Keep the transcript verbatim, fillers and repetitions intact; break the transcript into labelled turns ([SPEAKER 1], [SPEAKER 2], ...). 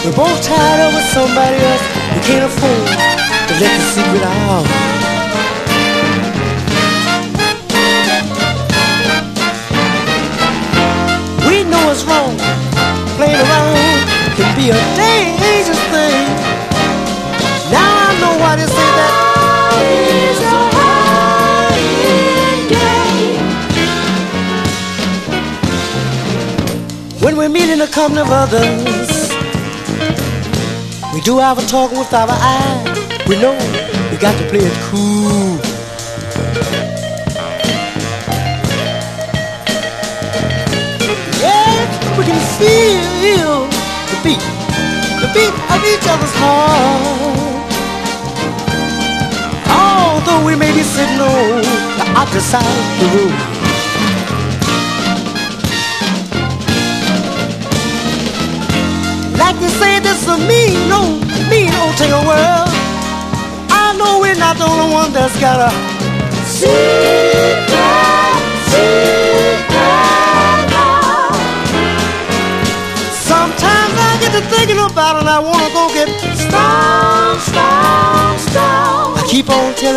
[SPEAKER 1] We're both tied up with somebody else. We can't afford to let the secret out. We know it's wrong. Playing around can be a dangerous thing. Now I know why they say that is a hiding game. When we meet in the company of others, we do our talking with our eyes. We know we got to play it cool. Yeah, we can feel the beat, the beat of each other's heart. Although we may be sitting on the opposite side of the room. Like they say, this is a mean, no, mean old thing of world. I know we're not the only one that's got a secret, secret love. Sometimes I get to thinking about it and I wanna go get stoned, stoned, stoned. I keep on telling